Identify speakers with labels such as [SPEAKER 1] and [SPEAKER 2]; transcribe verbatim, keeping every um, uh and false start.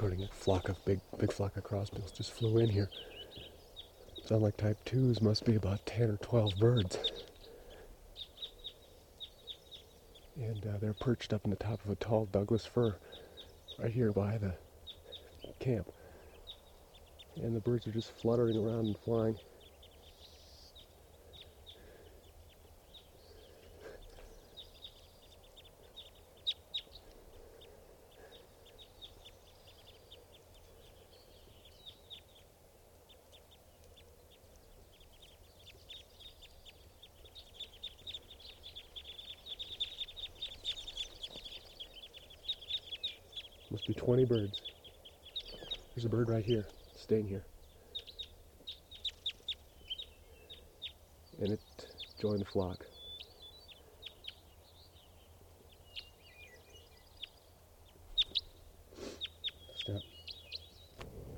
[SPEAKER 1] recording a flock of big, big flock of crossbills just flew in here. Sound like type twos, must be about ten or twelve birds. And uh, they're perched up in the top of a tall Douglas fir right here by the camp. And the birds are just fluttering around and flying. Must be twenty birds. There's a bird right here, staying here. And it joined the flock. Stop.